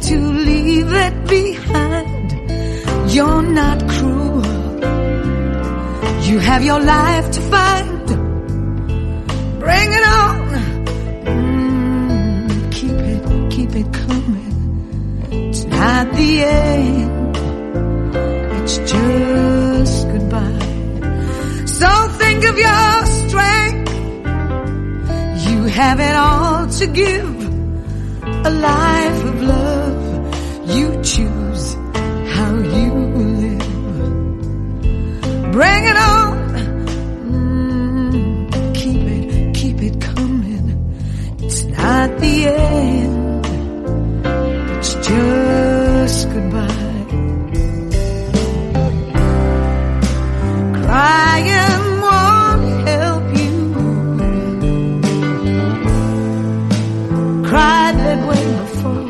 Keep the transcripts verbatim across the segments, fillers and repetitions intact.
to leave it behind. You're not cruel. You have your life to find. Bring it on. Mm, keep it, keep it coming. It's not the end. It's just goodbye. So think of your strength. You have it all to give. A life of love. You choose how you live. Bring it on. Mm, keep it, keep it coming. It's not the end. It's just goodbye. Crying won't help you. Cried that way before.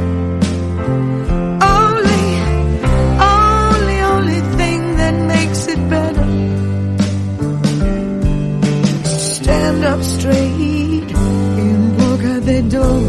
Only, only, only thing that makes it better. Stand up straight and walk out the door.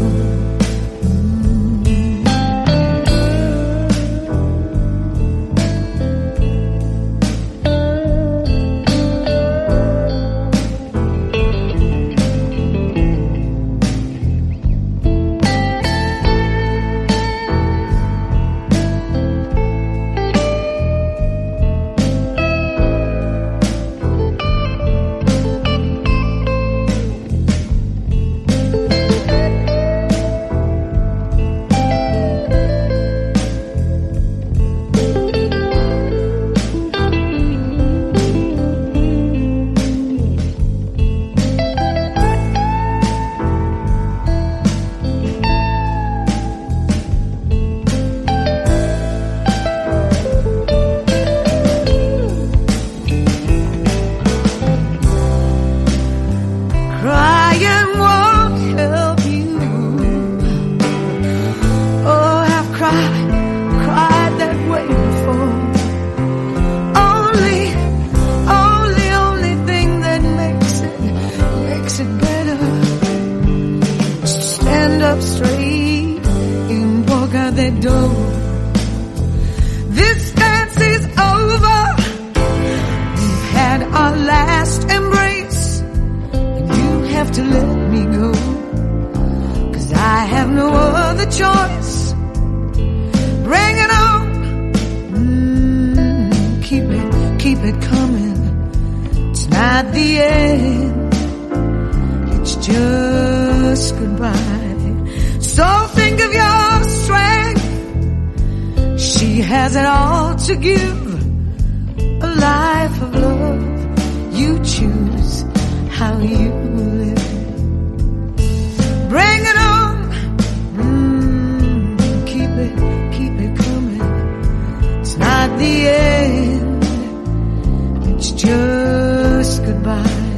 Crying won't help you. Oh, I've cried, cried that way before. Only, only, only thing that makes it, makes it better. Stand up straight and walk out that door. This dance is over. We've had our last embrace. Have to let me go, 'cause I have no other choice. Bring it on. Mm, keep it, keep it coming. It's not the end. It's just goodbye. So think of your strength. She has it all to give. A life of love. You choose how you live. Bring it on. Mm, keep it, keep it coming. It's not the end. It's just goodbye.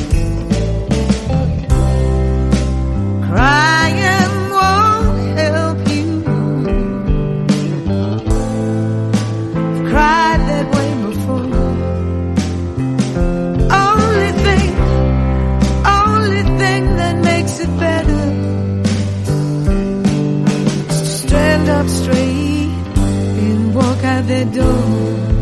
Crying won't help you. I've cried that way before. Only thing, only thing that makes it better. Stand up straight and walk out that door.